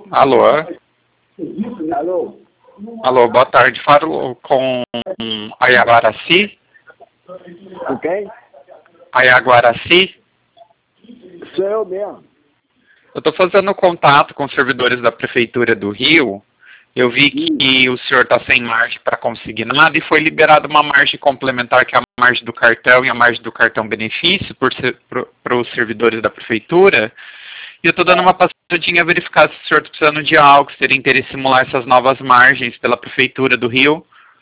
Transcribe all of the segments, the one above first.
Alô? Alô? Alô, boa tarde. Falo com Ayaguaraci? Com quem? Ayaguaraci? Sou eu mesmo. Eu estou fazendo contato com os servidores da Prefeitura do Rio. Eu vi que o senhor está sem margem para conseguir nada e foi liberada uma margem complementar, que é a margem do cartão e a margem do cartão benefício para os servidores da Prefeitura. E eu estou dando uma passadinha a verificar se o senhor está precisando de algo, se teria interesse em simular essas novas margens pela Prefeitura do Rio.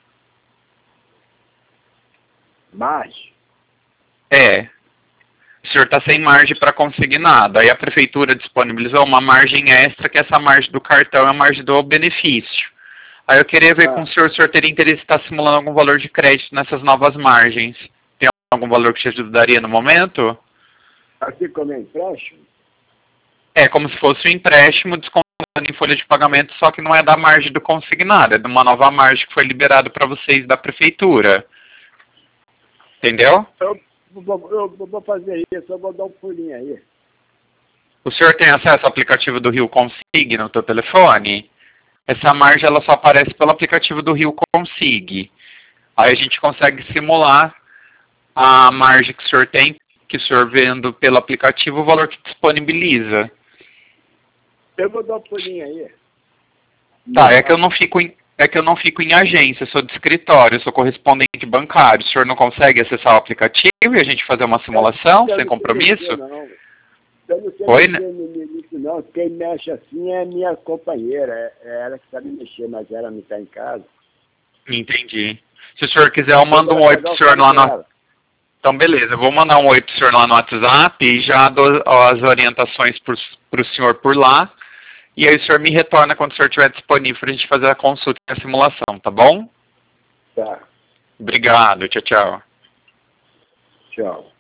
Margem? É. O senhor está sem margem para conseguir nada. Aí a Prefeitura disponibilizou uma margem extra, que é essa margem do cartão, é a margem do benefício. Aí eu queria ver com o senhor teria interesse em estar simulando algum valor de crédito nessas novas margens. Tem algum valor que te ajudaria no momento? Assim como é empréstimo? É como se fosse um empréstimo descontando em folha de pagamento, só que não é da margem do consignado, é de uma nova margem que foi liberada para vocês da Prefeitura. Entendeu? Eu vou fazer isso, eu vou dar um pulinho aí. O senhor tem acesso ao aplicativo do Rio Consig no seu telefone? Essa margem ela só aparece pelo aplicativo do Rio Consig. Aí a gente consegue simular a margem que o senhor tem, que o senhor vendo pelo aplicativo, o valor que disponibiliza. Eu vou dar um pulinho aí. Tá, é que eu não fico em agência, eu sou de escritório, eu sou correspondente bancário. O senhor não consegue acessar o aplicativo e a gente fazer uma simulação sem compromisso? Eu não sei Oi, mexer nisso não. Quem mexe assim é minha companheira. É ela que sabe mexer, mas ela não está em casa. Entendi. Se o senhor quiser, eu mando um oi pro senhor lá no... Então, beleza, eu vou mandar um oi pro senhor lá no WhatsApp e já dou as orientações pro senhor por lá. E aí o senhor me retorna quando o senhor estiver disponível para a gente fazer a consulta e a simulação, tá bom? Tá. Obrigado, tchau, tchau. Tchau.